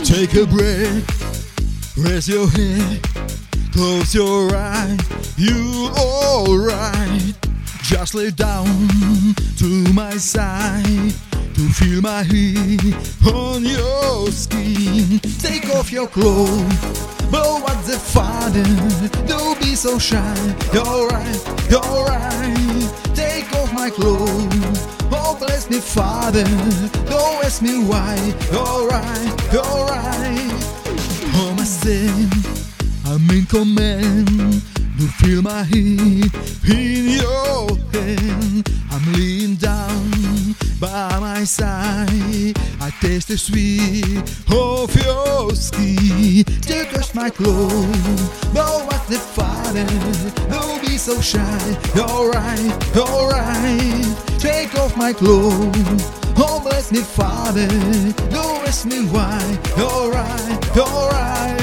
Take a breath, raise your head, close your eyes, you alright. Just lay down to my side to feel my heat on your skin. Take off your clothes, but what's the father? Don't be so shy. You're right. Take off my clothes. Oh, bless me, Father. Don't ask me why. You're right. Oh, my sin, I'm in command. You feel my heat in your hand. I'm laying down by my side. I taste the sweet of your skin. Take off my clothes, but what's the Father? Don't be so shy. You're right. Take off my clothes. Oh, bless me, Father. Don't ask me why. You're right.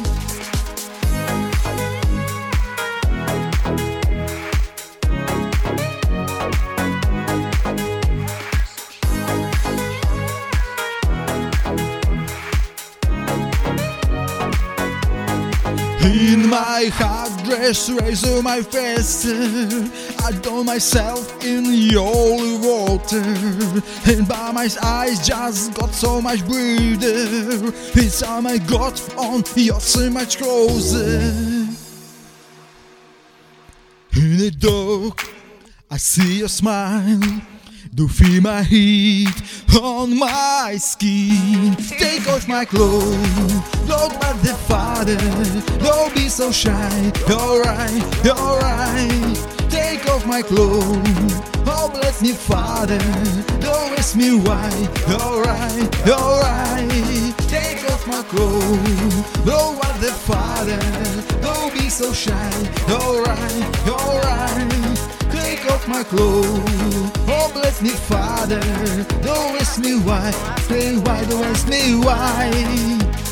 In my hot dress, razor my face, I drown myself in your water, and by my eyes just got so much breather. It's time I got on, you're so much closer. In the dark, I see your smile. Do feel my heat on my skin. Take off my clothes, look at the Father. Don't be so shy. You're right. Take off my clothes. Oh, bless me, Father. Don't ask me why. You're right. Take off my clothes. Look at the Father. Don't be so shy. You're right. Take off my clothes. Oh, bless me, Father. Don't ask me why. Say why, don't ask me why.